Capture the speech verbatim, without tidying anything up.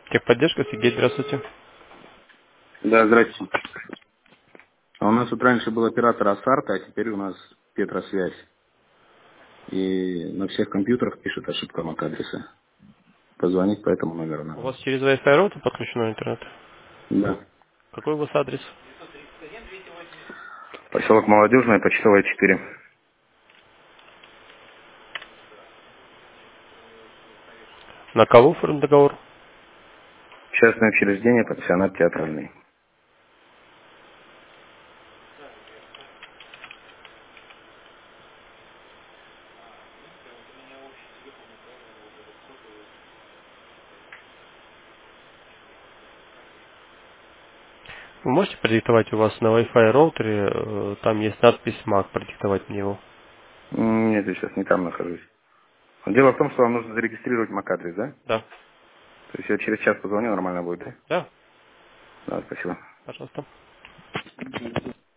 Техподдержка, Сергей, здравствуйте. Да, здрасте. А у нас вот раньше был оператор Асарта, а теперь у нас Петросвязь. И на всех компьютерах пишет ошибка MAC-адреса. Позвонить по этому номеру У надо. вас через Wi-Fi роутер подключено интернет? Да. Какой у вас адрес? Поселок Молодежный, почтовая четыре. На кого оформлен договор? Частное учреждение, пансионат театральный. Вы можете продиктовать у вас на Wi-Fi роутере, э, там есть надпись мак, продиктовать мне его? М, Нет, я сейчас не там нахожусь. Дело в том, что вам нужно зарегистрировать MAC-адрес, да? Да. То есть я через час позвоню, нормально будет, да? Да, Да, спасибо. пожалуйста.